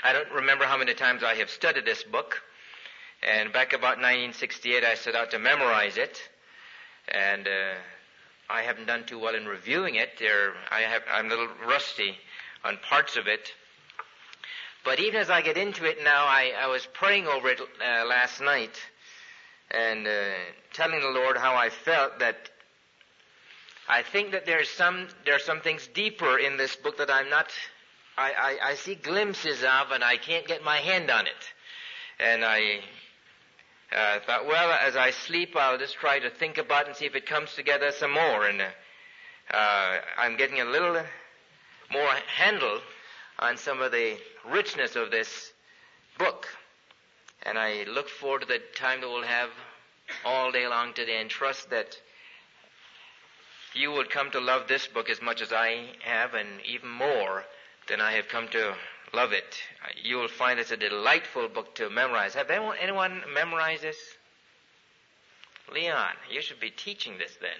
I don't remember how many times I have studied this book. And back about 1968, I set out to memorize it. And I haven't done too well in reviewing it. I'm a little rusty on parts of it. But even as I get into it now, I was praying over it last night and telling the Lord how I felt that I think that there are some things deeper in this book that I see glimpses of, and I can't get my hand on it. And I thought, well, as I sleep, I'll just try to think about it and see if it comes together some more. And I'm getting a little more handle on some of the richness of this book. And I look forward to the time that we'll have all day long today, and trust that you would come to love this book as much as I have, and even more than I have come to love it. You will find it's a delightful book to memorize. Have anyone memorized this? Leon, you should be teaching this then.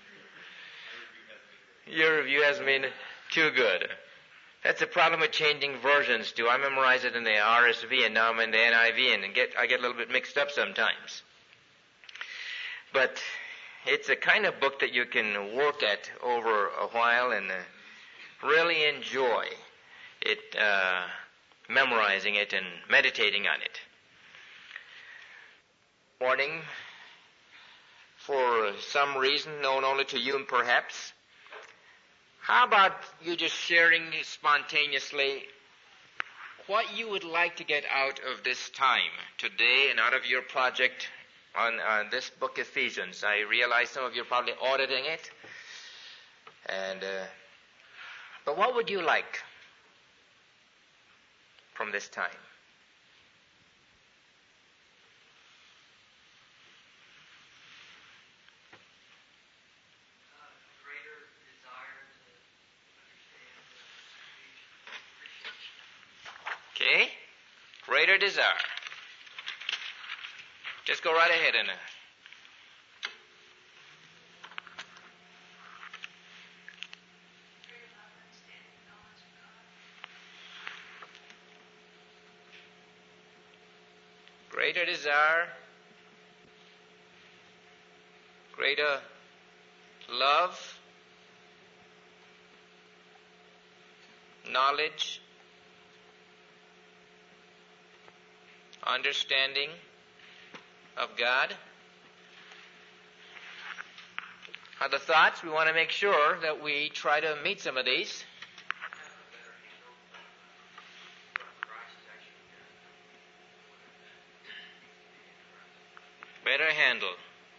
Your review hasn't been too good. That's the problem with changing versions too. I memorize it in the RSV, and now I'm in the NIV, and I get a little bit mixed up sometimes. But it's a kind of book that you can work at over a while and really enjoy it, memorizing it and meditating on it. Morning, for some reason known only to you perhaps, how about you just sharing spontaneously what you would like to get out of this time today and out of your project on this book, Ephesians? I realize some of you are probably auditing it, but what would you like from this time? Okay, greater desire. Just go right ahead and greater desire, greater love, knowledge, understanding of God. Other thoughts? We want to make sure that we try to meet some of these. Better handle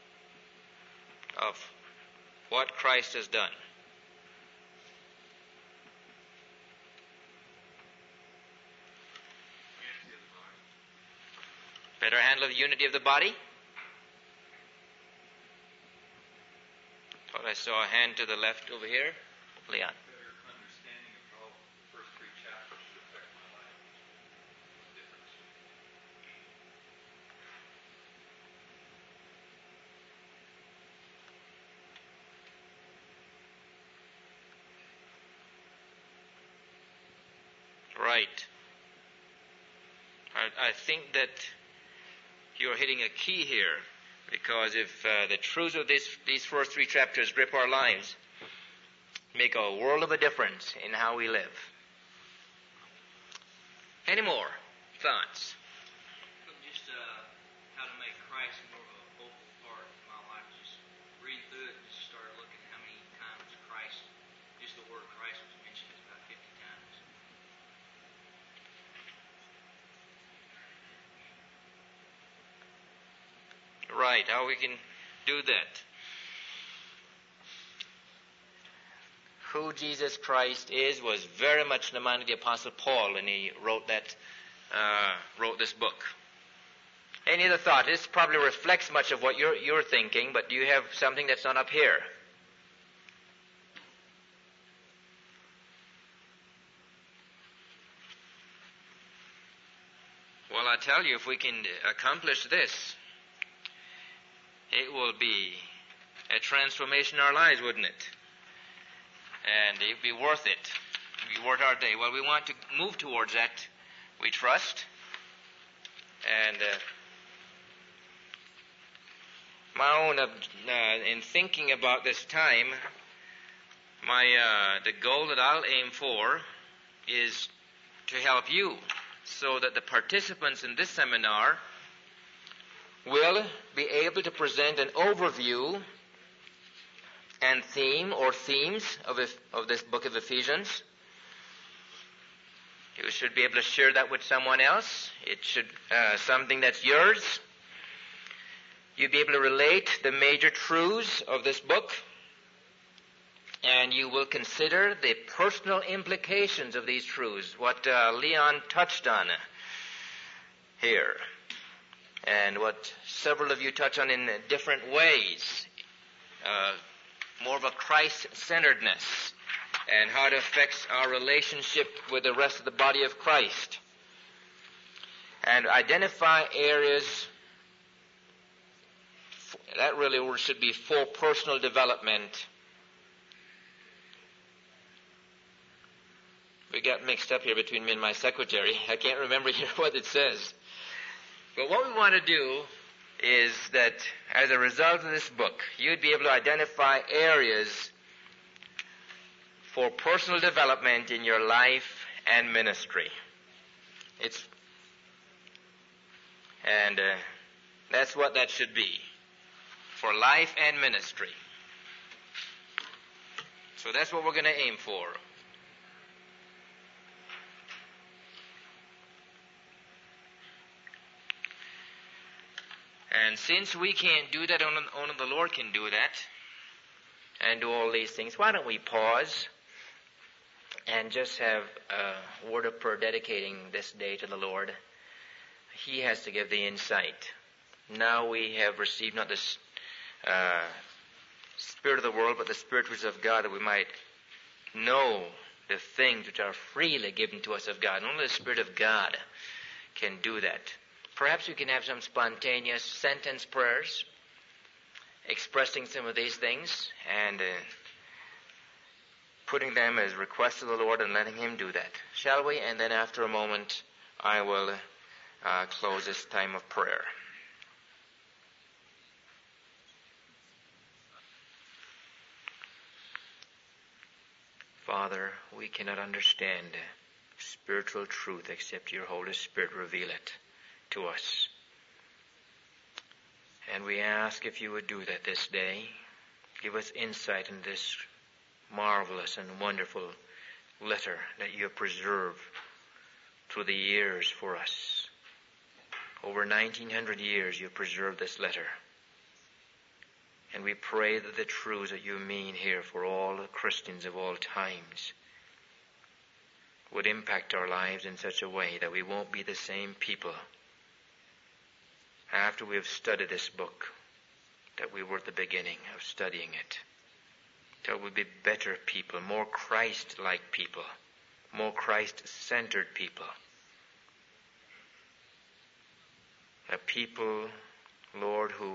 of what Christ has done. Better handle the unity of the body. Thought I saw a hand to the left over here. Leon. Better understanding of how the first 3 chapters should affect my life. Difference. Right. I think that you're hitting a key here, because if the truths of these first 3 chapters grip our lives, make a world of a difference in how we live. Any more thoughts? Just how to make Christ more of a focal part of my life. Just read through it and just start looking at how many times Christ, just the word Christ was mentioned about 50 times. Right, how we can do that. Who Jesus Christ is was very much in the mind of the Apostle Paul when he wrote this book. Any other thought? This probably reflects much of what you're thinking, but do you have something that's not up here? Well, I tell you, if we can accomplish this, it will be a transformation in our lives, wouldn't it? And it'd be worth it. It'd be worth our day. Well, we want to move towards that we trust. And my own, in thinking about this time, the goal that I'll aim for is to help you so that the participants in this seminar will be able to present an overview and theme or themes of this book of Ephesians. You should be able to share that with someone else. It should something that's yours. You'll be able to relate the major truths of this book, and you will consider the personal implications of these truths, what Leon touched on here, and what several of you touch on in different ways, more of a Christ-centeredness, and how it affects our relationship with the rest of the body of Christ, and identify areas that really should be for personal development. We got mixed up here between me and my secretary. I can't remember here what it says. But what we want to do is that as a result of this book, you'd be able to identify areas for personal development in your life and ministry. That's what that should be, for life and ministry. So that's what we're going to aim for. And since we can't do that, only the Lord can do that and do all these things, why don't we pause and just have a word of prayer dedicating this day to the Lord. He has to give the insight. Now we have received not the spirit of the world, but the Spirit which is of God, that we might know the things which are freely given to us of God. And only the Spirit of God can do that. Perhaps we can have some spontaneous sentence prayers expressing some of these things and putting them as requests of the Lord and letting Him do that. Shall we? And then after a moment, I will close this time of prayer. Father, we cannot understand spiritual truth except your Holy Spirit reveal it to us. And we ask if you would do that this day. Give us insight in this marvelous and wonderful letter that you have preserved through the years for us. Over 1900 years you have preserved this letter. And we pray that the truths that you mean here for all Christians of all times would impact our lives in such a way that we won't be the same people after we have studied this book that we were at the beginning of studying it. That we'll be better people, more Christ-like people, more Christ-centered people. A people, Lord, who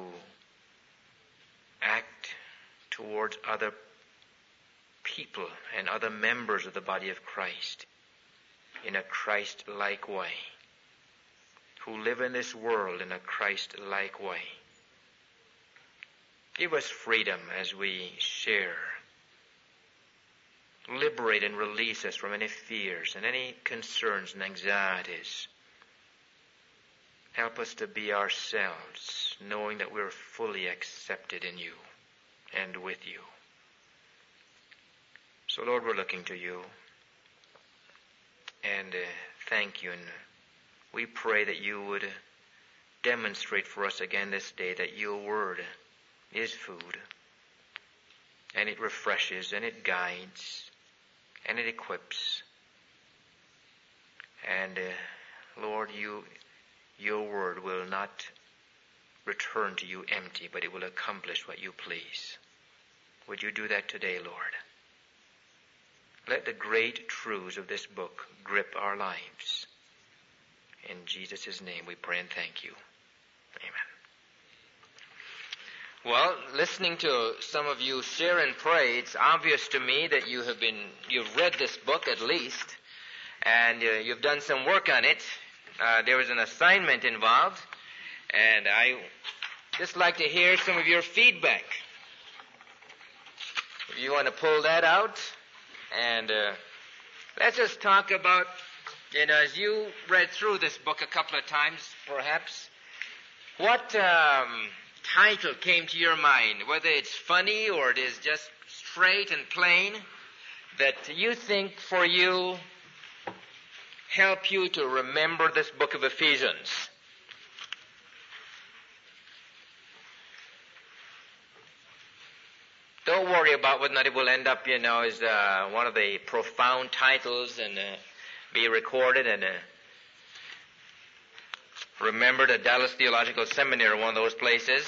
act towards other people and other members of the body of Christ in a Christ-like way, who live in this world in a Christ-like way. Give us freedom as we share. Liberate and release us from any fears and any concerns and anxieties. Help us to be ourselves, knowing that we're fully accepted in you and with you. So, Lord, we're looking to you and thank you. And we pray that you would demonstrate for us again this day that your word is food, and it refreshes, and it guides, and it equips. And Lord, your word will not return to you empty, but it will accomplish what you please. Would you do that today, Lord? Let the great truths of this book grip our lives. In Jesus' name we pray and thank you. Amen. Well, listening to some of you share and pray, it's obvious to me that you've read this book at least, and you've done some work on it. There was an assignment involved, and I just like to hear some of your feedback. If you want to pull that out, and let's just talk about, as you read through this book a couple of times, perhaps, what title came to your mind, whether it's funny or it is just straight and plain, that you think for you help you to remember this book of Ephesians. Don't worry about whether or not it will end up, as one of the profound titles and be recorded and remembered at Dallas Theological Seminary, one of those places.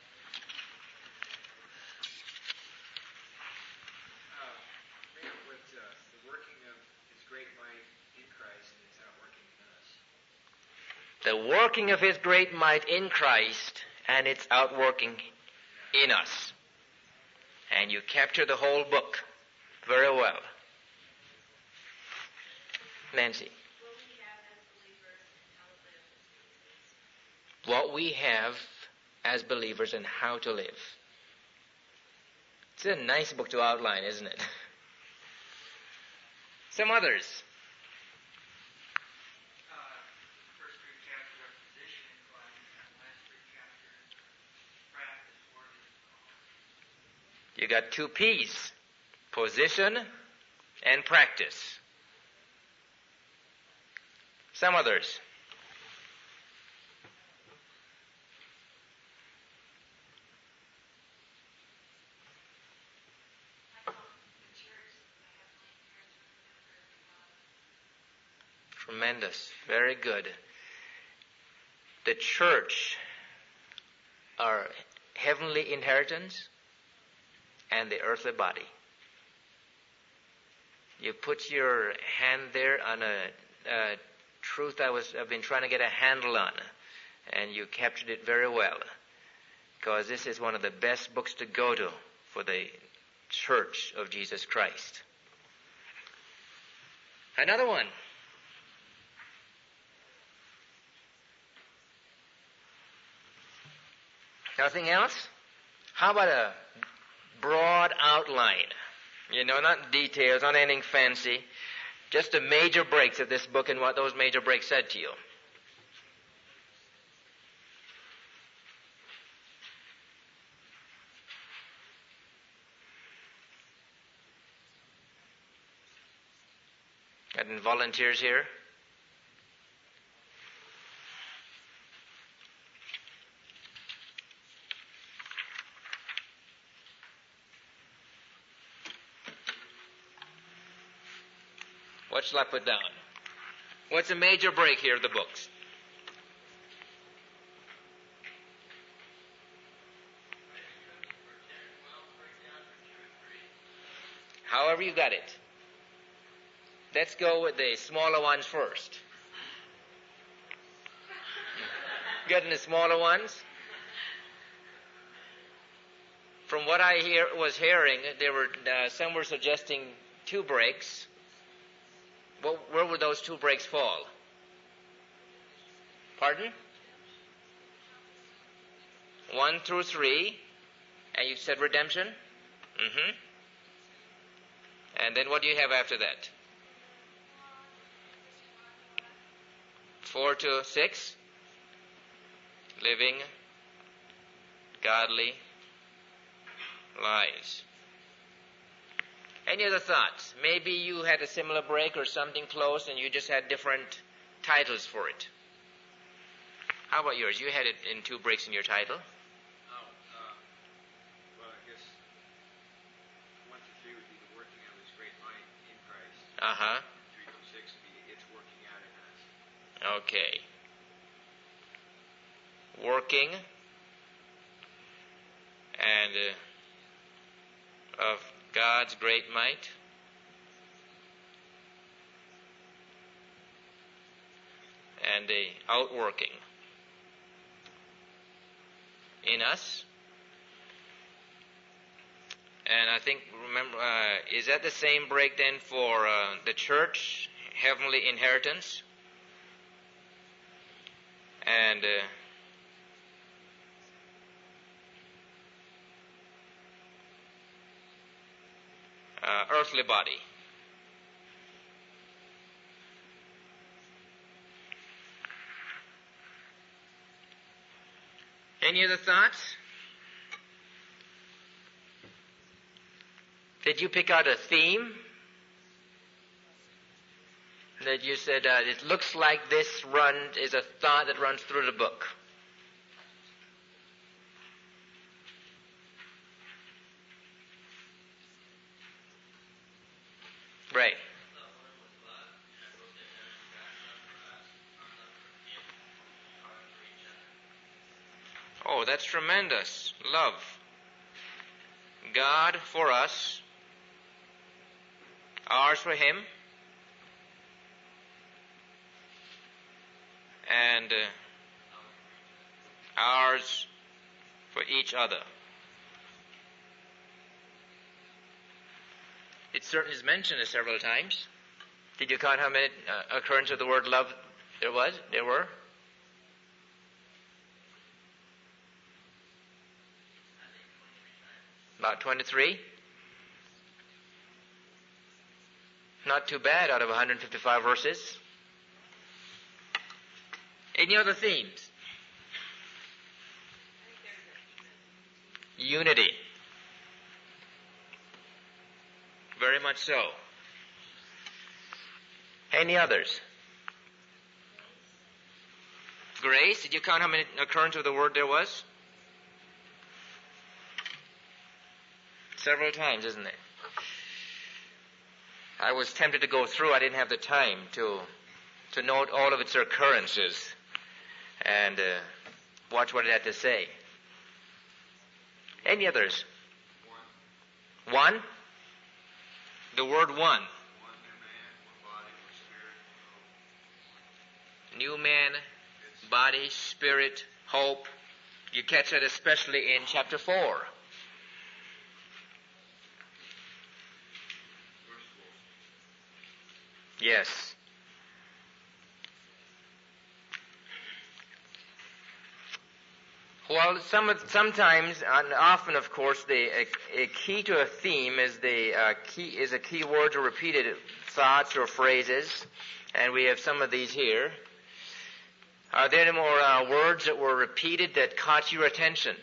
With the working of His great might in Christ and His outworking in us. The working of His great might in Christ and its outworking in us. And you capture the whole book very well. Nancy. What we have as believers and how to live. It's a nice book to outline, isn't it? Some others. First three chapters are position and class, and last three chapters practice, word, and You got 2 P's. Position and practice. Some others. Tremendous. Very good. The church, our heavenly inheritance, and the earthly body. You put your hand there on a truth I've been trying to get a handle on, and you captured it very well, because this is one of the best books to go to for the Church of Jesus Christ. Another one. Nothing else? How about a broad outline? Not details, not anything fancy. Just the major breaks of this book and what those major breaks said to you. Got any volunteers here? What shall I put down? What's a major break here of the books? However you got it. Let's go with the smaller ones first. Getting the smaller ones? From what I was hearing, there were some were suggesting 2 breaks. Well, where would those 2 breaks fall? Pardon? 1 through 3. And you said redemption? Mm-hmm. And then what do you have after that? 4 to 6. Living godly lives. Any other thoughts? Maybe you had a similar break or something close and you just had different titles for it. How about yours? You had it in 2 breaks in your title. Well, I guess 1 to 3 would be the working of His great might in Christ. 3 to 6 would be its working out in us. Okay. Working and of God's great might. And the outworking in us. And I think, remember, is that the same break then for the church, heavenly inheritance. And earthly body. Any other thoughts? Did you pick out a theme that you said, it looks like this is a thought that runs through the book? Right. Oh, that's tremendous. Love. God for us, ours for Him, and ours for each other. It certainly is mentioned several times. Did you count how many occurrences of the word love there was? There were? About 23. Not too bad out of 155 verses. Any other themes? Unity. Very much so. Any others? Grace. Did you count how many occurrences of the word there was? Several times, isn't it? I was tempted to go through. I didn't have the time to note all of its occurrences and watch what it had to say. Any others? One? The word one. New man, body, spirit, hope. You catch that especially in chapter 4. Yes. Well, sometimes, and often, of course, a key to a theme is a key word or repeated thoughts or phrases, and we have some of these here. Are there any more words that were repeated that caught your attention?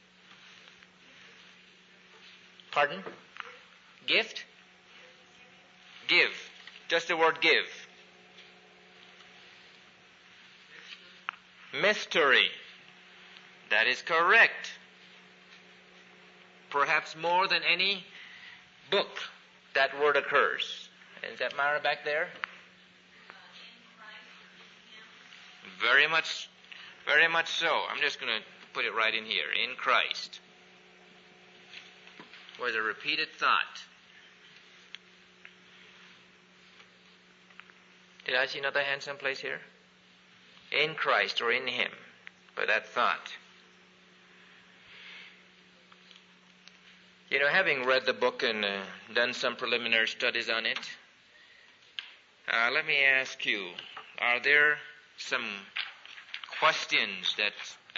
Pardon? Gift? Give. Just the word give. Mystery. That is correct. Perhaps more than any book that word occurs. Is that Myra back there? Very much so. I'm just going to put it right in here. In Christ. Was a repeated thought. Did I see another hand someplace here? In Christ or in Him. By that thought. You know, having read the book and done some preliminary studies on it, let me ask you, are there some questions that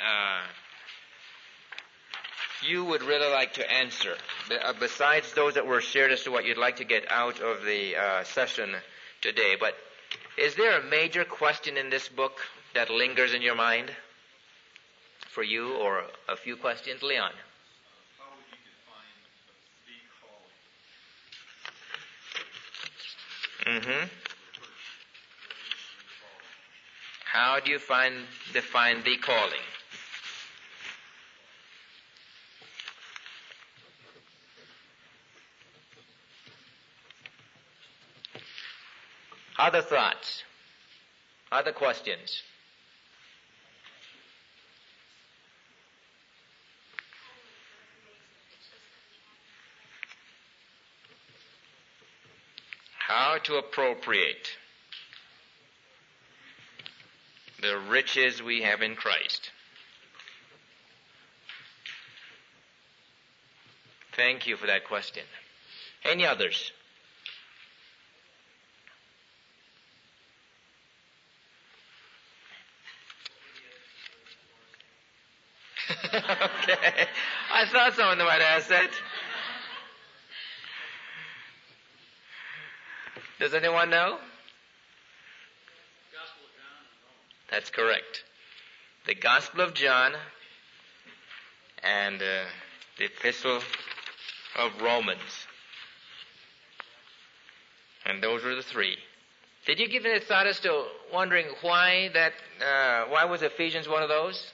you would really like to answer, besides those that were shared as to what you'd like to get out of the session today? But is there a major question in this book that lingers in your mind for you, or a few questions? Leon? How would you define the calling? How do you define the calling? Other thoughts? Other questions? How to appropriate the riches we have in Christ. Thank you for that question. Any others? Okay. I thought someone might ask that. Does anyone know? Gospel of John and Romans. That's correct. The Gospel of John and the Epistle of Romans. And those were the three. Did you give any thought as to wondering why was Ephesians one of those?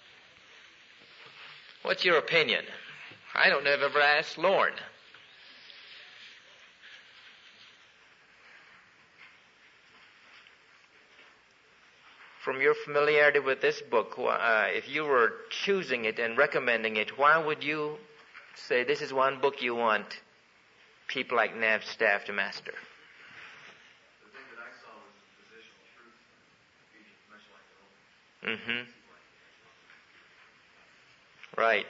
What's your opinion? I don't know if I've ever asked Lorne. From your familiarity with this book, if you were choosing it and recommending it, why would you say this is one book you want people like Nav's staff to master? The thing that I saw was the positional truth of Ephesians, much like the Romans. Right.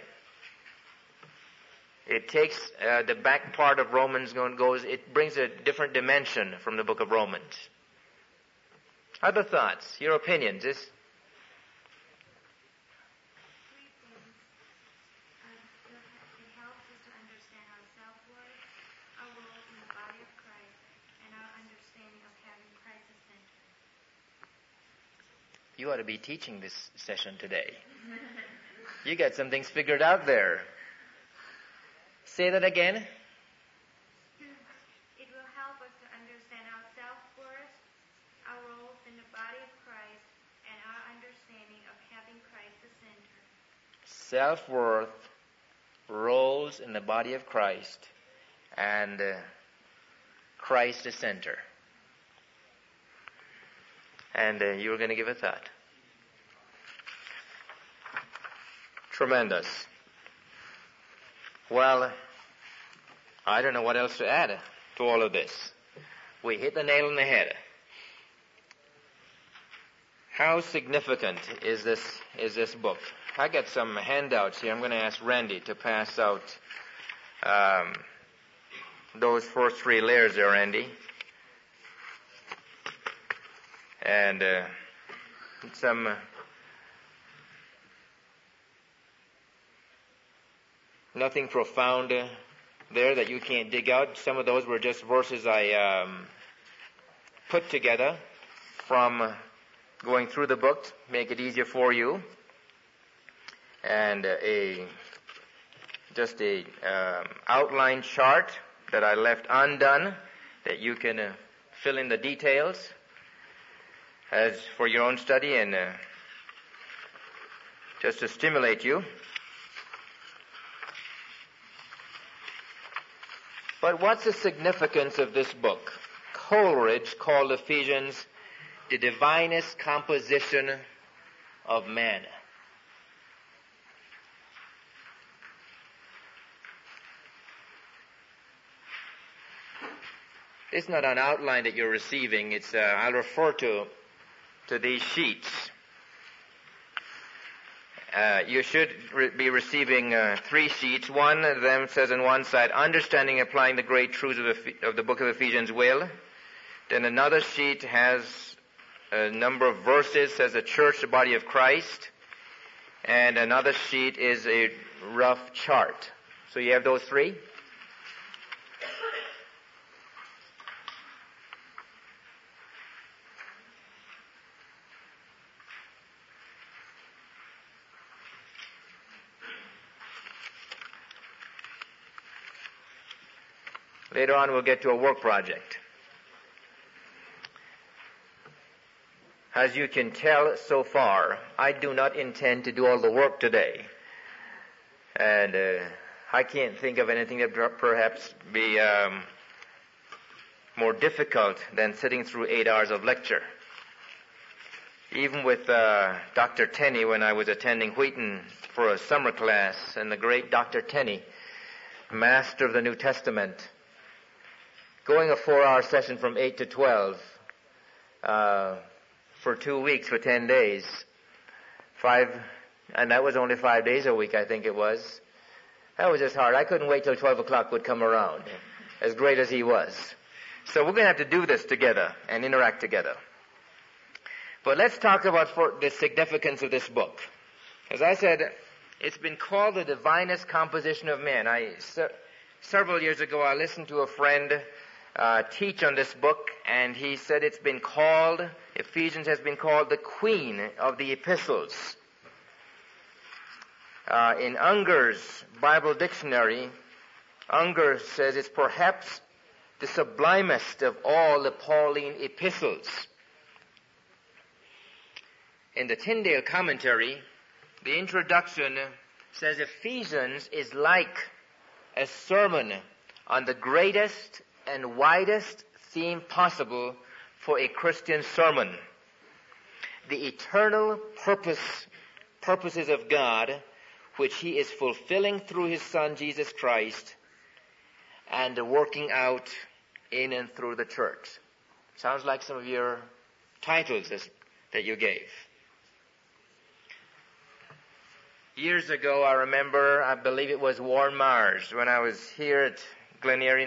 It takes the back part of Romans it brings a different dimension from the book of Romans. Other thoughts, your opinions? Three things. It helps us to understand our self-worth, our role in the body of Christ, and our understanding of having Christ as center. You ought to be teaching this session today. You got some things figured out there. Say that again. It will help us to understand our self-worth, our roles in the body of Christ, and our understanding of having Christ the center. Self-worth, roles in the body of Christ, and Christ the center. And you were going to give a thought. Tremendous. Well, I don't know what else to add to all of this. We hit the nail on the head. How significant is this book? I got some handouts here. I'm going to ask Randy to pass out those first three layers there, Randy. And some nothing profound there that you can't dig out. Some of those were just verses I put together from going through the book, make it easier for you. And just a outline chart that I left undone that you can fill in the details as for your own study and just to stimulate you. But what's the significance of this book? Coleridge called Ephesians the divinest composition of man. It's not an outline that you're receiving. It's I'll refer to these sheets. You should be receiving 3 sheets. One of them says on one side, Understanding Applying the Great Truths of the Book of Ephesians Will. Then another sheet has a number of verses, says the church, the body of Christ. And another sheet is a rough chart. So you have those 3? Later on, we'll get to a work project. As you can tell so far, I do not intend to do all the work today. And I can't think of anything that perhaps be more difficult than sitting through 8 hours of lecture. Even with Dr. Tenney, when I was attending Wheaton for a summer class, and the great Dr. Tenney, master of the New Testament, going a 4-hour session from 8 to 12 for 2 weeks, for 10 days. And that was only 5 days a week, I think it was. That was just hard. I couldn't wait till 12 o'clock would come around, as great as he was. So we're going to have to do this together and interact together. But let's talk about the significance of this book. As I said, It's been called the divinest composition of man. Several years ago, I listened to a friend teach on this book, and he said Ephesians has been called the queen of the epistles. In Unger's Bible Dictionary, Unger says it's perhaps the sublimest of all the Pauline epistles. In the Tyndale commentary, the introduction says Ephesians is like a sermon on the greatest and widest theme possible for a Christian sermon. The eternal purposes of God, which He is fulfilling through His Son Jesus Christ, and working out in and through the church. Sounds like some of your titles that you gave. Years ago, I believe it was Warren Mars, when I was here at Glen Eyrie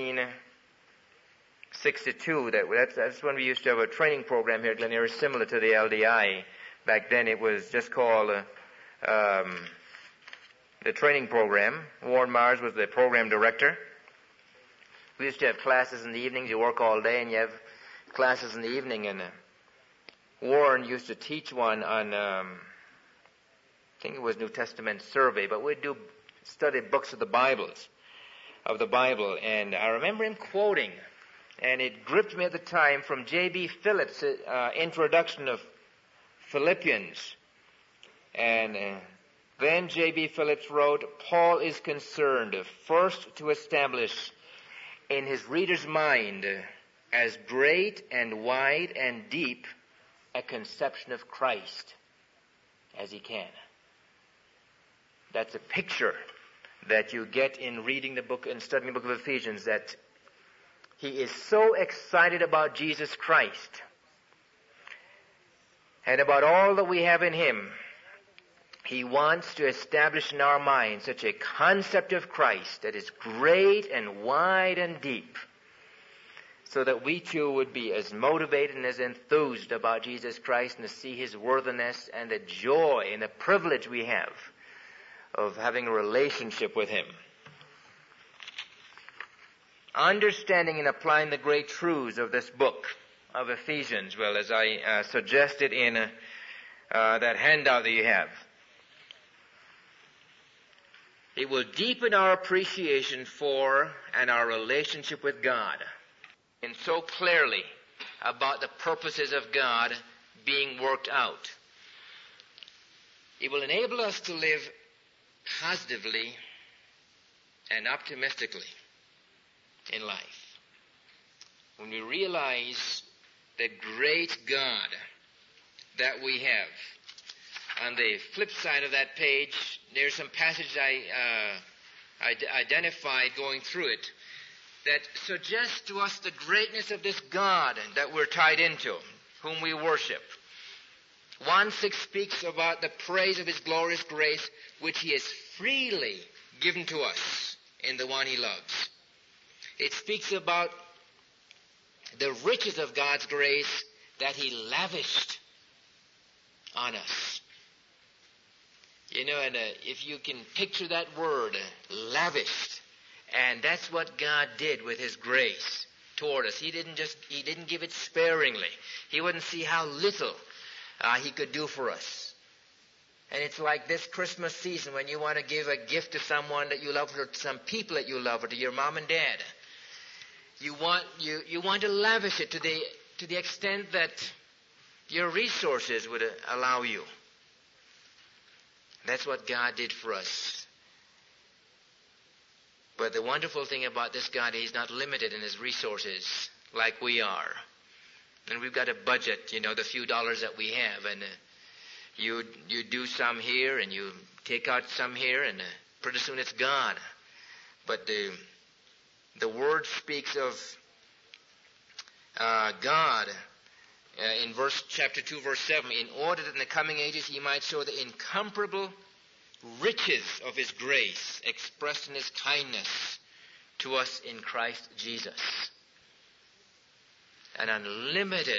1962. That's when we used to have a training program here at Glen Eyrie similar to the LDI. Back then it was just called the training program. Warren Mars was the program director. We used to have classes in the evenings. You work all day and you have classes in the evening. And Warren used to teach one on, I think it was New Testament survey, but we'd study books of the Bible. And I remember him quoting, and it gripped me at the time, from J.B. Phillips' introduction of Philippians. And then J.B. Phillips wrote, Paul is concerned first to establish in his reader's mind as great and wide and deep a conception of Christ as he can. That's a picture that you get in reading the book and studying the book of Ephesians, that he is so excited about Jesus Christ and about all that we have in him. He wants to establish in our minds such a concept of Christ that is great and wide and deep, so that we too would be as motivated and as enthused about Jesus Christ, and to see his worthiness and the joy and the privilege we have of having a relationship with him. Understanding and applying the great truths of this book of Ephesians, well, as I suggested in that handout that you have, it will deepen our appreciation for and our relationship with God, and so clearly about the purposes of God being worked out. It will enable us to live positively and optimistically in life. When we realize the great God that we have. On the flip side of that page, there's some passage I identified going through it that suggests to us the greatness of this God that we're tied into, whom we worship. 1:6 speaks about the praise of his glorious grace, which he has freely given to us in the one he loves. It speaks about the riches of God's grace that he lavished on us. You know, and if you can picture that word, lavished, and that's what God did with his grace toward us. He didn't give it sparingly. He wouldn't see how little he could do for us. And it's like this Christmas season when you want to give a gift to someone that you love, or to some people that you love, or to your mom and dad. You want to lavish it to the extent that your resources would allow you. That's what God did for us. But the wonderful thing about this God, he's not limited in his resources like we are. And we've got a budget, the few dollars that we have, and you do some here and you take out some here, and pretty soon it's gone. But the word speaks of God in chapter 2, verse 7, in order that in the coming ages he might show the incomparable riches of his grace expressed in his kindness to us in Christ Jesus. An unlimited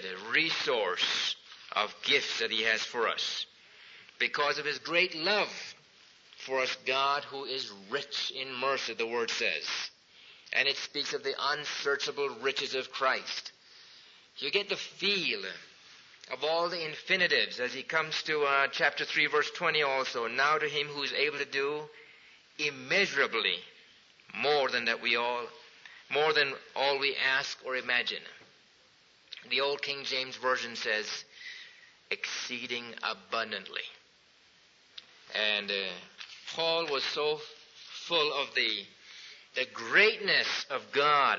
resource of gifts that he has for us because of his great love for us God who is rich in mercy, the word says. And it speaks of the unsearchable riches of Christ. You get the feel of all the infinitives as he comes to chapter 3, verse 20 also. Now to him who is able to do immeasurably more than all we ask or imagine. The old King James Version says, exceeding abundantly. And Paul was so full of the greatness of God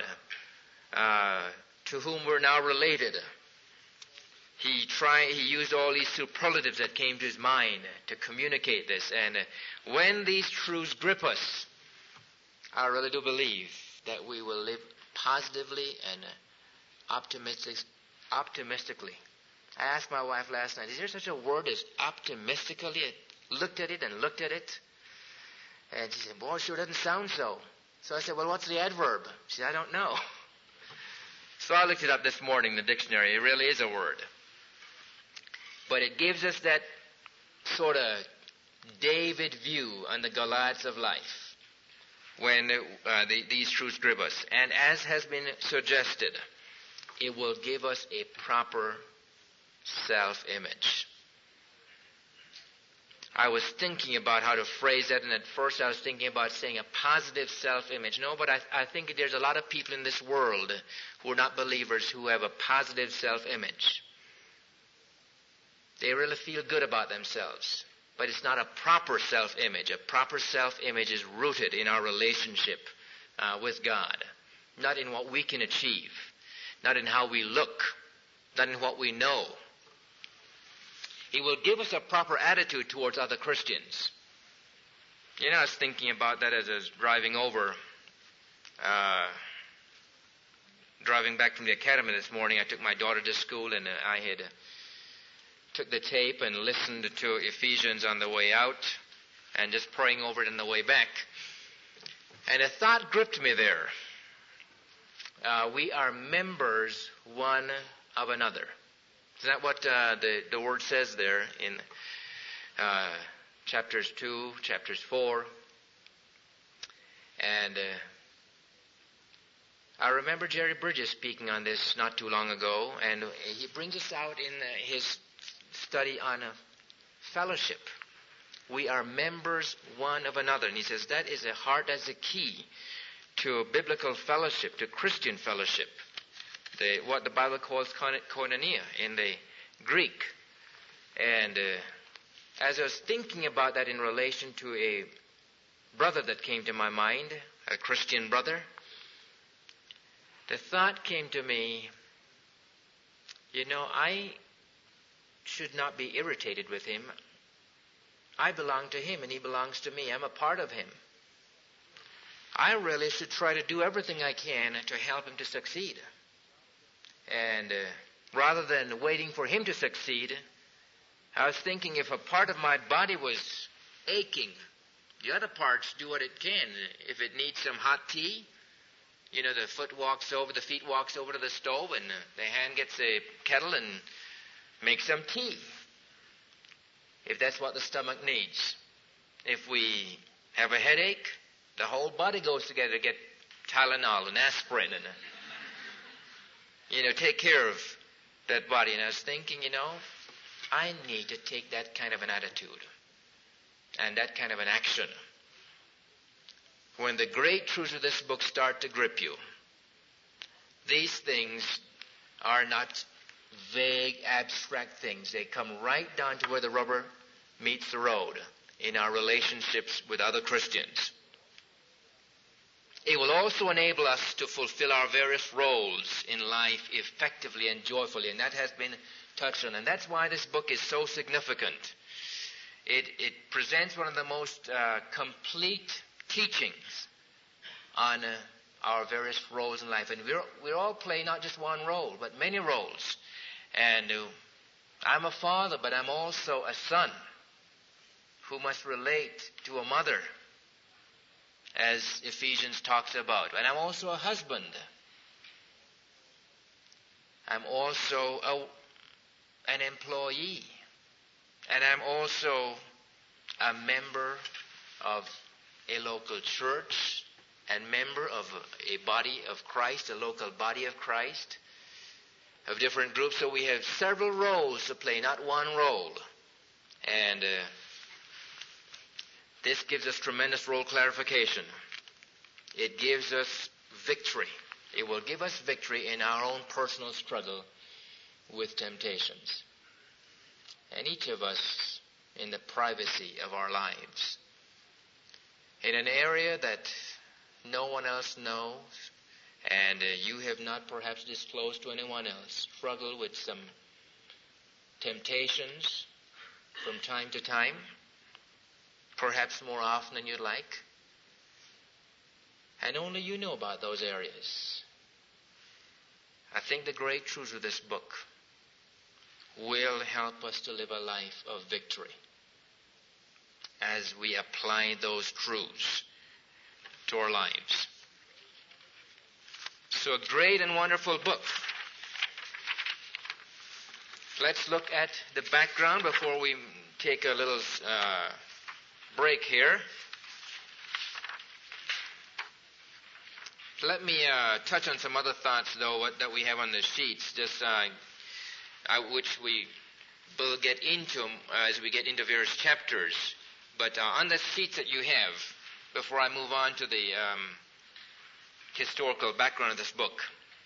to whom we're now related. He used all these superlatives that came to his mind to communicate this. And when these truths grip us, I really do believe that we will live positively and optimistically. I asked my wife last night, is there such a word as optimistically? I looked at it, and she said, boy, sure doesn't sound so. So I said, well, what's the adverb? She said, I don't know. So I looked it up this morning in the dictionary. It really is a word. But it gives us that sort of David view on the Goliaths of life when these truths grip us. And as has been suggested, it will give us a proper self-image. I was thinking about how to phrase that, and at first I was thinking about saying a positive self-image. No, but I think there's a lot of people in this world who are not believers who have a positive self-image. They really feel good about themselves, but it's not a proper self-image. A proper self-image is rooted in our relationship with God, not in what we can achieve, not in how we look, not in what we know. He will give us a proper attitude towards other Christians. You know, I was thinking about that as I was driving back from the academy this morning. I took my daughter to school, and I had took the tape and listened to Ephesians on the way out and just praying over it on the way back. And a thought gripped me there. We are members one of another. Isn't that what the word says there in chapters 2, chapters 4? And I remember Jerry Bridges speaking on this not too long ago, and he brings us out in his study on fellowship. We are members one of another. And he says that is that's a key to biblical fellowship, to Christian fellowship. What the Bible calls koinonia in the Greek. And as I was thinking about that in relation to a brother that came to my mind, a Christian brother, the thought came to me, I should not be irritated with him. I belong to him and he belongs to me. I'm a part of him. I really should try to do everything I can to help him to succeed. And rather than waiting for him to succeed, I was thinking if a part of my body was aching, the other parts do what it can. If it needs some hot tea, the feet walks over to the stove, and the hand gets a kettle and makes some tea. If that's what the stomach needs. If we have a headache, the whole body goes together to get Tylenol and aspirin and take care of that body. And I was thinking, I need to take that kind of an attitude and that kind of an action. When the great truths of this book start to grip you, these things are not vague, abstract things. They come right down to where the rubber meets the road in our relationships with other Christians. It will also enable us to fulfill our various roles in life effectively and joyfully, and that has been touched on. And that's why this book is so significant. It presents one of the most complete teachings on our various roles in life. And we all play not just one role, but many roles. And I'm a father, but I'm also a son who must relate to a mother, as Ephesians talks about. And I'm also a husband. I'm also an employee. And I'm also a member of a local church and member of a body of Christ, a local body of Christ, of different groups. So we have several roles to play, not one role. And this gives us tremendous role clarification. It gives us victory. It will give us victory in our own personal struggle with temptations. And each of us in the privacy of our lives, in an area that no one else knows, and you have not perhaps disclosed to anyone else, struggle with some temptations from time to time, perhaps more often than you'd like, and only you know about those areas. I think the great truths of this book will help us to live a life of victory as we apply those truths to our lives. So a great and wonderful book. Let's look at the background before we take a little break here. Let me touch on some other thoughts, though, that we have on the sheets, just which we will get into as we get into various chapters. But on the sheets that you have, before I move on to the historical background of this book,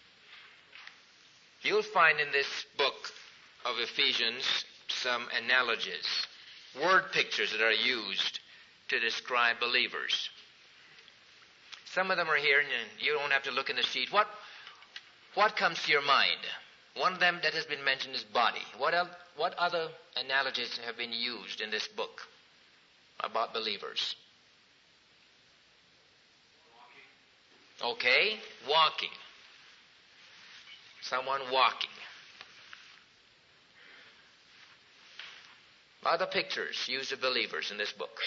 you'll find in this book of Ephesians some analogies, word pictures that are used to describe believers. Some of them are here, and you don't have to look in the sheet. What comes to your mind? One of them that has been mentioned is body. What other analogies have been used in this book about believers? Okay, walking. Someone walking. Other pictures used of believers in this book.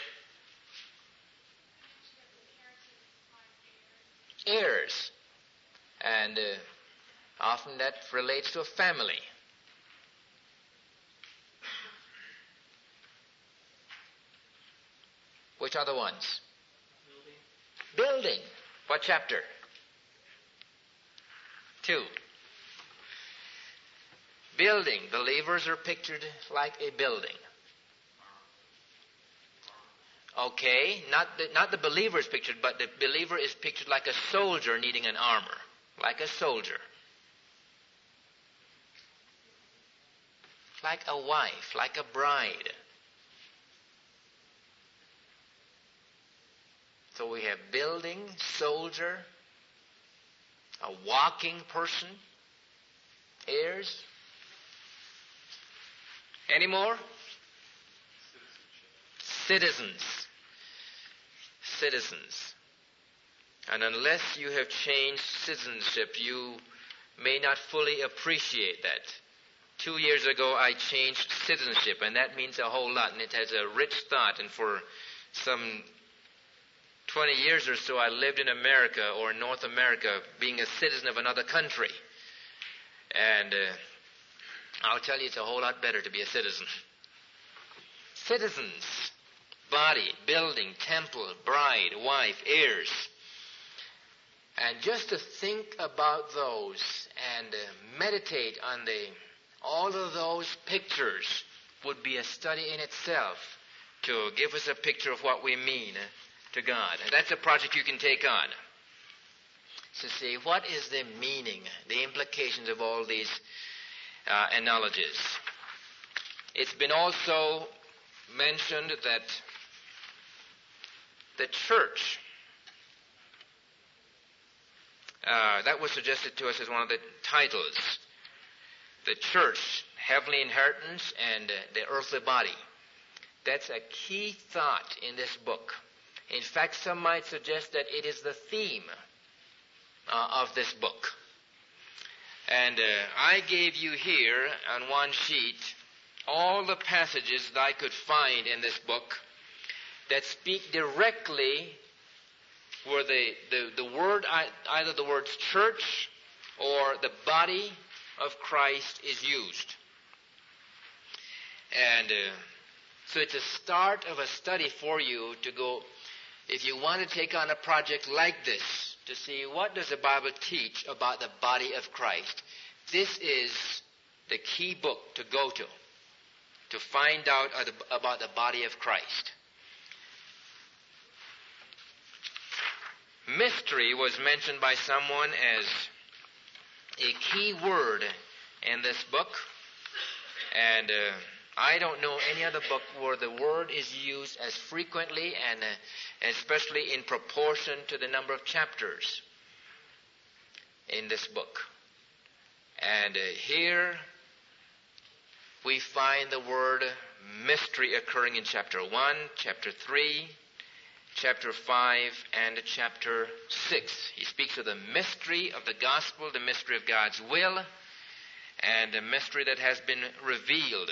Heirs. And often that relates to a family. Which other ones? Building. What chapter? 2. Building. Believers are pictured like a building. Okay, not the believer is pictured, but the believer is pictured like a soldier needing an armor. Like a soldier. Like a wife, like a bride. So we have building, soldier, a walking person, heirs. Any more? Citizens. Citizens. And unless you have changed citizenship, you may not fully appreciate that. 2 years ago, I changed citizenship, and that means a whole lot, and it has a rich thought. And for some 20 years or so, I lived in America or North America, being a citizen of another country. And I'll tell you, it's a whole lot better to be a citizen. Citizens. Body, building, temple, bride, wife, heirs. And just to think about those and meditate on all of those pictures would be a study in itself to give us a picture of what we mean to God. And that's a project you can take on. To see what is the meaning, the implications of all these analogies. It's been also mentioned that the church, that was suggested to us as one of the titles. The church, heavenly inheritance, and the earthly body. That's a key thought in this book. In fact, some might suggest that it is the theme of this book. And I gave you here on one sheet all the passages that I could find in this book that speak directly where the word, either the words church or the body of Christ is used. And So it's a start of a study for you to go, if you want to take on a project like this, to see what does the Bible teach about the body of Christ. This is the key book to go to find out about the body of Christ. Mystery was mentioned by someone as a key word in this book, and I don't know any other book where the word is used as frequently and especially in proportion to the number of chapters in this book. And here we find the word mystery occurring in chapter 1, chapter 3, chapter 5, and chapter 6. He speaks of the mystery of the gospel, the mystery of God's will, and the mystery that has been revealed,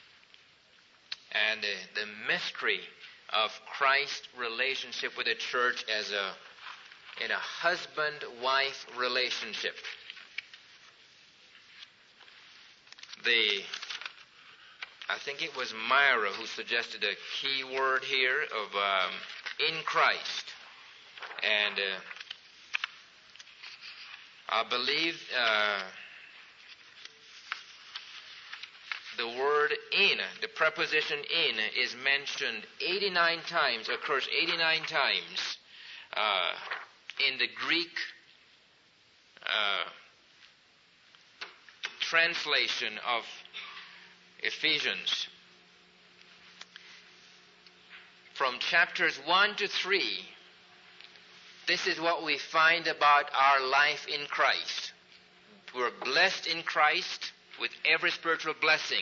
and the mystery of Christ's relationship with the church as in a husband-wife relationship. I think it was Myra who suggested a key word here of in Christ. And I believe the word in, the preposition in, is mentioned 89 times, occurs 89 times in the Greek translation of Ephesians. From chapters 1 to 3, this is what we find about our life in Christ. We're blessed in Christ with every spiritual blessing.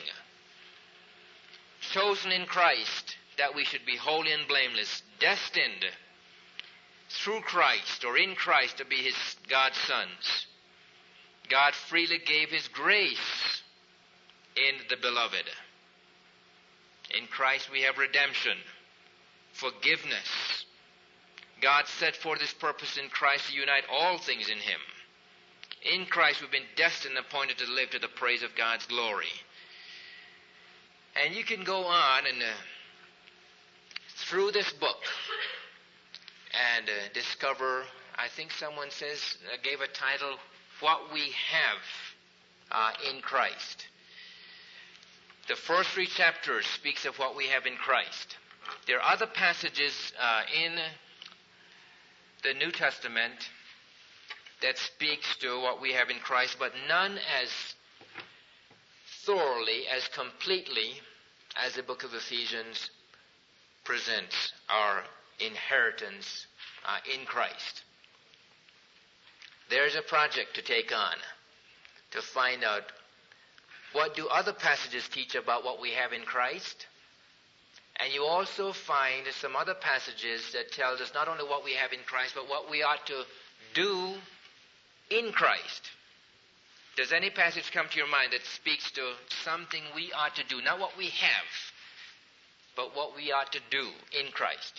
Chosen in Christ that we should be holy and blameless. Destined through Christ or in Christ to be God's sons. God freely gave His grace in the beloved. In Christ we have redemption, forgiveness. God set forth His purpose in Christ to unite all things in Him. In Christ we've been destined and appointed to live to the praise of God's glory. And you can go on and through this book and discover, I think someone gave a title, What We Have in Christ. The first 3 chapters speaks of what we have in Christ. There are other passages in the New Testament that speaks to what we have in Christ, but none as thoroughly, as completely as the book of Ephesians presents our inheritance in Christ. There's a project to take on to find out what do other passages teach about what we have in Christ. And you also find some other passages that tells us not only what we have in Christ, but what we ought to do in Christ. Does any passage come to your mind that speaks to something we ought to do? Not what we have, but what we ought to do in Christ.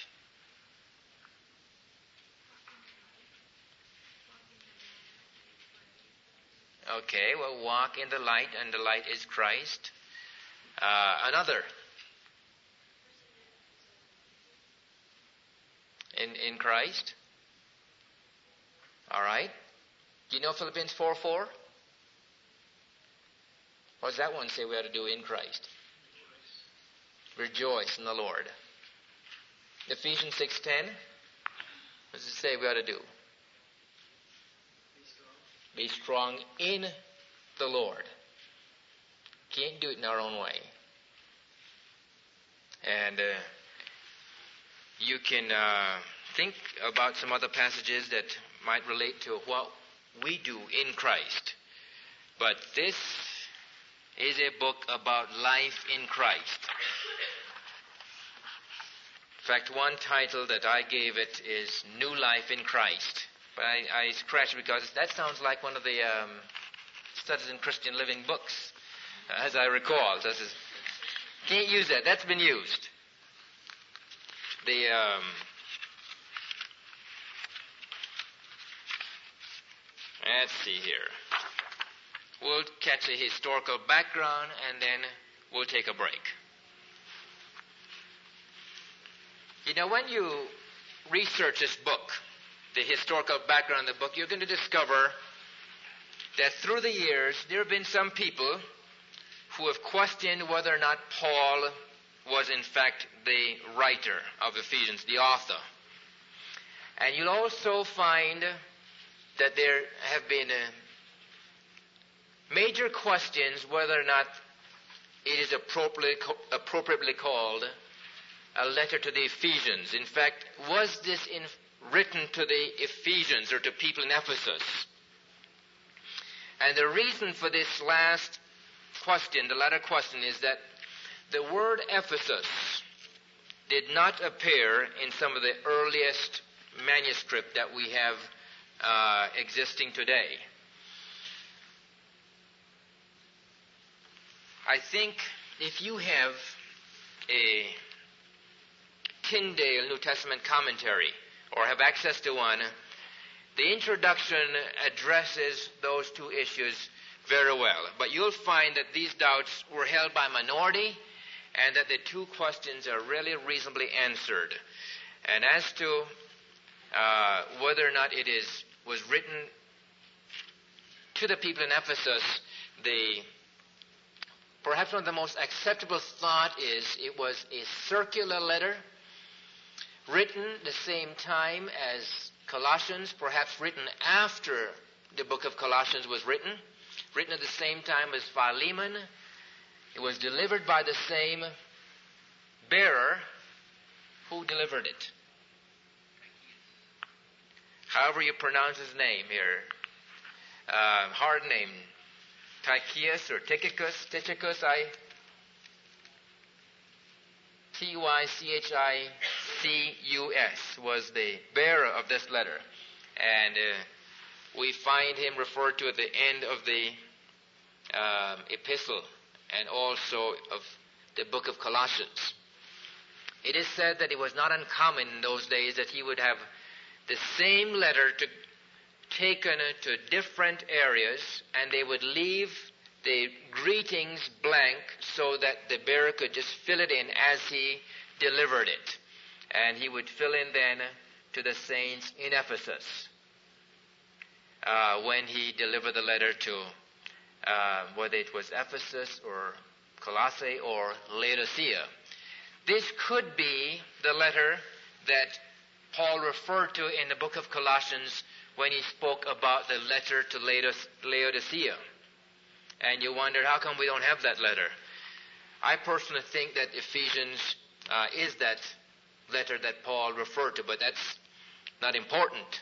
Okay, well, walk in the light, and the light is Christ. Another. In Christ. All right. Do you know Philippians 4:4? What does that one say we ought to do in Christ? Rejoice in the Lord. Ephesians 6:10. What does it say we ought to do? Be strong in the Lord. Can't do it in our own way. And you can think about some other passages that might relate to what we do in Christ. But this is a book about life in Christ. In fact, one title that I gave it is New Life in Christ. But I scratched it because that sounds like one of the Studies in Christian Living books, as I recall. Can't use that. That's been used. Let's see here. We'll catch a historical background and then we'll take a break. You know, when you research this book, the historical background of the book, you're going to discover that through the years, there have been some people who have questioned whether or not Paul was in fact the writer of Ephesians, the author. And you'll also find that there have been major questions whether or not it is appropriately called a letter to the Ephesians. In fact, was this written to the Ephesians or to people in Ephesus? And the reason for this last question, the latter question, is that the word Ephesus did not appear in some of the earliest manuscript that we have existing today. I think if you have a Tyndale New Testament commentary or have access to one, the introduction addresses those two issues very well. But you'll find that these doubts were held by a minority and that the two questions are really reasonably answered. And as to whether or not it was written to the people in Ephesus, perhaps one of the most acceptable thought is it was a circular letter written the same time as Colossians, perhaps written after the book of Colossians was written at the same time as Philemon. It was delivered by the same bearer who delivered it. However you pronounce his name here. Hard name. Tychicus or Tychicus. Tychicus was the bearer of this letter. And we find him referred to at the end of the epistle and also of the book of Colossians. It is said that it was not uncommon in those days that he would have the same letter taken to different areas, and they would leave the greetings blank so that the bearer could just fill it in as he delivered it. And he would fill in then to the saints in Ephesus when he delivered the letter to whether it was Ephesus or Colossae or Laodicea. This could be the letter that Paul referred to in the book of Colossians when he spoke about the letter to Laodicea. And you wondered, how come we don't have that letter? I personally think that Ephesians is that letter that Paul referred to, but that's not important.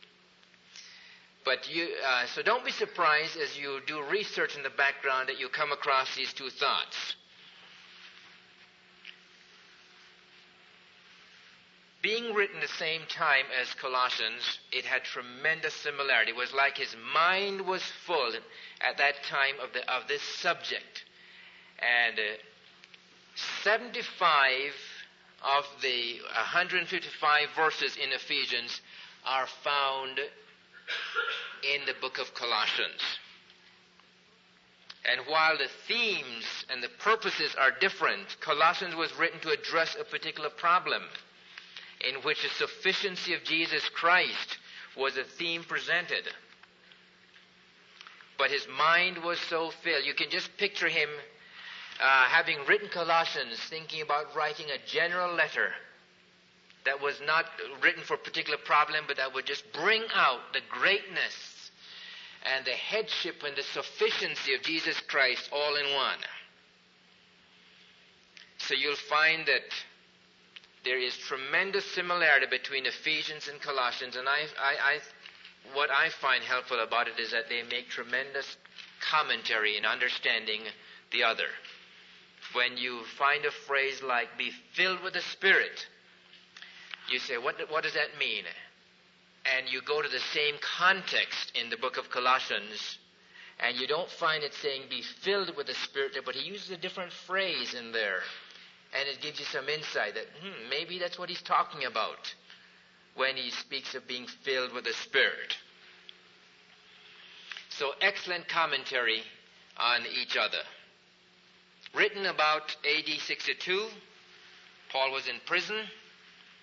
But so don't be surprised as you do research in the background that you come across these two thoughts. Being written the same time as Colossians, it had tremendous similarity. It was like his mind was full at that time of this subject. And 75 of the 155 verses in Ephesians are found in the book of Colossians. And while the themes and the purposes are different, Colossians was written to address a particular problem in which the sufficiency of Jesus Christ was a theme presented. But his mind was so filled. You can just picture him having written Colossians, thinking about writing a general letter that was not written for a particular problem, but that would just bring out the greatness and the headship and the sufficiency of Jesus Christ all in one. So you'll find that there is tremendous similarity between Ephesians and Colossians, and what I find helpful about it is that they make tremendous commentary in understanding the other. When you find a phrase like "be filled with the Spirit," you say, what does that mean? And you go to the same context in the book of Colossians, and you don't find it saying "be filled with the Spirit," but he uses a different phrase in there. And it gives you some insight that maybe that's what he's talking about when he speaks of being filled with the Spirit. So excellent commentary on each other. Written about AD 62, Paul was in prison.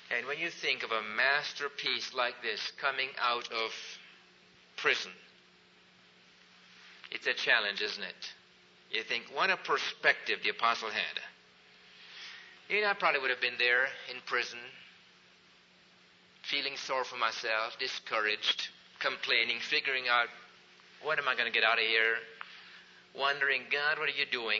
And when you think of a masterpiece like this coming out of prison, it's a challenge, isn't it? You think, what a perspective the apostle had. You know, I probably would have been there in prison, feeling sore for myself, discouraged, complaining, figuring out, what am I going to get out of here? Wondering, God, what are you doing?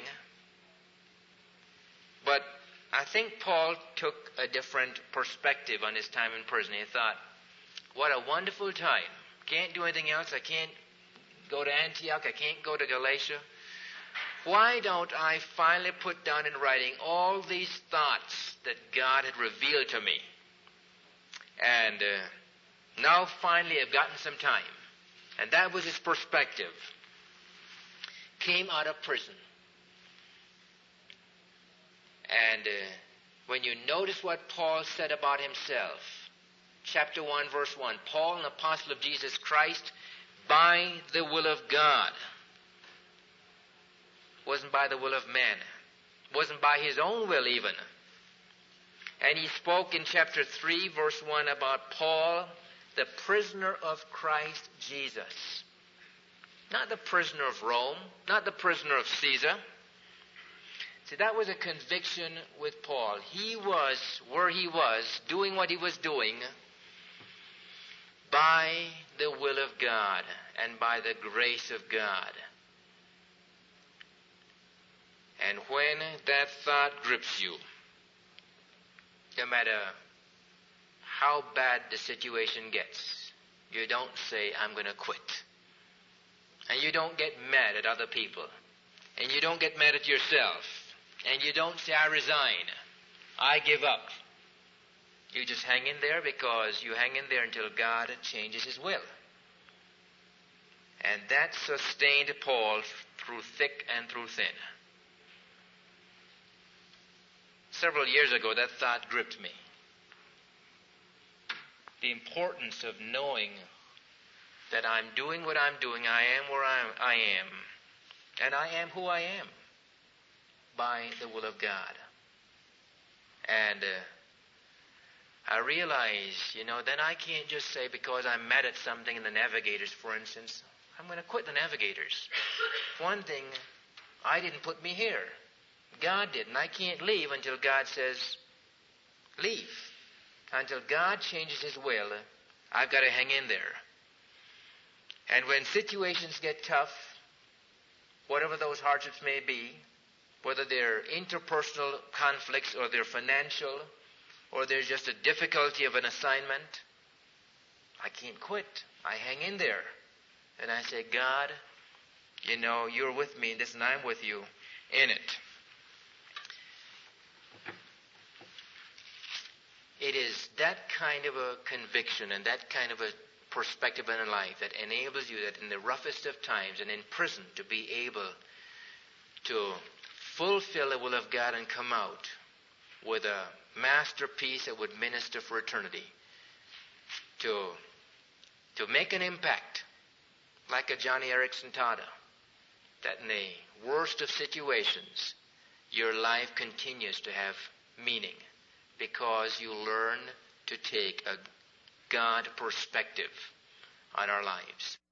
But I think Paul took a different perspective on his time in prison. He thought, what a wonderful time. Can't do anything else. I can't go to Antioch. I can't go to Galatia. Why don't I finally put down in writing all these thoughts that God had revealed to me? And now finally I've gotten some time. And that was his perspective. Came out of prison. And when you notice what Paul said about himself, chapter 1, verse 1, Paul, an apostle of Jesus Christ, by the will of God. Wasn't by the will of man. Wasn't by his own will even. And he spoke in chapter 3, verse 1 about Paul, the prisoner of Christ Jesus. Not the prisoner of Rome, not the prisoner of Caesar. See, that was a conviction with Paul. He was where he was, doing what he was doing, by the will of God and by the grace of God. And when that thought grips you, no matter how bad the situation gets, you don't say, I'm going to quit. And you don't get mad at other people. And you don't get mad at yourself. And you don't say, I resign. I give up. You just hang in there because you hang in there until God changes his will. And that sustained Paul through thick and through thin. Several years ago, that thought gripped me. The importance of knowing that I'm doing what I'm doing, I am where I am, and I am who I am by the will of God. And I realize, then I can't just say because I'm mad at something in the Navigators, for instance, I'm going to quit the Navigators. One thing, I didn't put me here. God did, and I can't leave until God says, leave. Until God changes his will, I've got to hang in there. And when situations get tough, whatever those hardships may be, whether they're interpersonal conflicts or they're financial or there's just a difficulty of an assignment, I can't quit. I hang in there. And I say, God, you're with me in this and I'm with you in it. It is that kind of a conviction and that kind of a perspective in life that enables you that in the roughest of times and in prison to be able to fulfill the will of God and come out with a masterpiece that would minister for eternity. To make an impact like a Johnny Erickson Tada, that in the worst of situations your life continues to have meaning. Because you learn to take a God perspective on our lives.